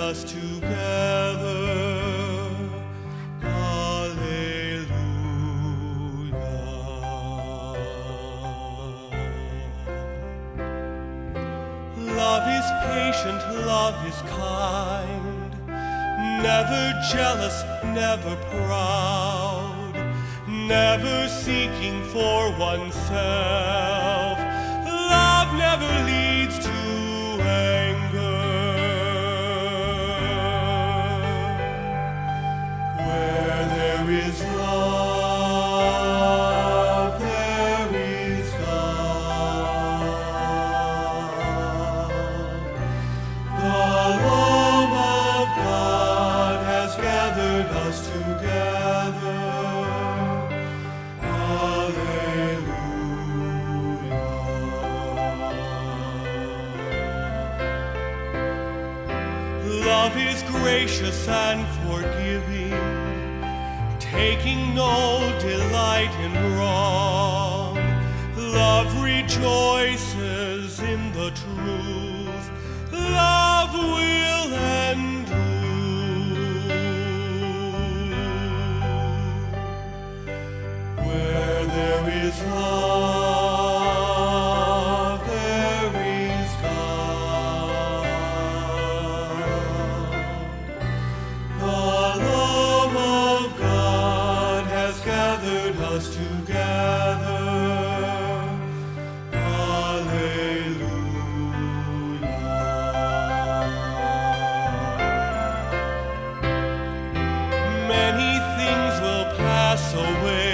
us together. Love is patient, love is kind, never jealous, never proud, never seeking for oneself. Love never leads to anger. Where there is love, there is God. The love of God has gathered us together. Hallelujah. Love is gracious and forgiving, taking no delight in wrong. Love rejoices in the truth. Love will endure. Where there is love, there is God. The love of God has gathered us together. Many things will pass away,